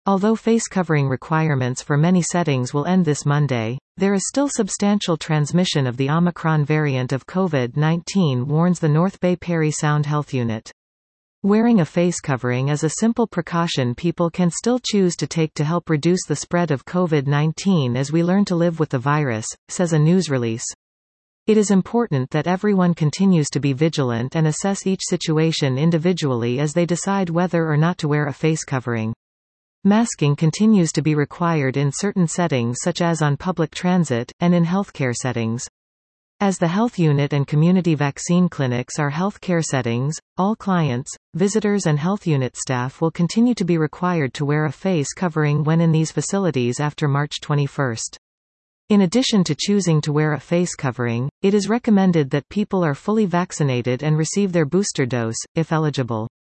Although face covering requirements for many settings will end this Monday, there is still substantial transmission of the Omicron variant of COVID-19, warns the North Bay Parry Sound Health Unit. Wearing a face covering is a simple precaution people can still choose to take to help reduce the spread of COVID-19 as we learn to live with the virus, says a news release. It is important that everyone continues to be vigilant and assess each situation individually as they decide whether or not to wear a face covering. Masking continues to be required in certain settings such as on public transit, and in healthcare settings. As the health unit and community vaccine clinics are healthcare settings, all clients, visitors and health unit staff will continue to be required to wear a face covering when in these facilities after March 21. In addition to choosing to wear a face covering, it is recommended that people are fully vaccinated and receive their booster dose, if eligible.